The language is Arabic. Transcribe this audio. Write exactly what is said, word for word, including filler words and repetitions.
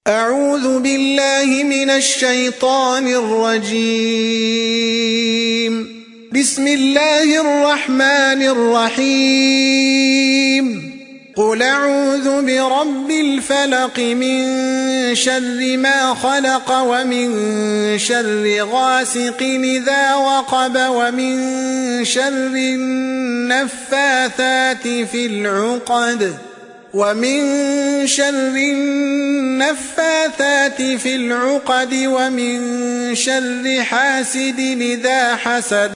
أعوذ بالله من الشيطان الرجيم. بسم الله الرحمن الرحيم. قل أعوذ برب الفلق من شر ما خلق ومن شر غاسق إذا وقب ومن شر النفاثات في العقد ومن شر النفاثات في العقد ومن شر حاسد إذا حسد.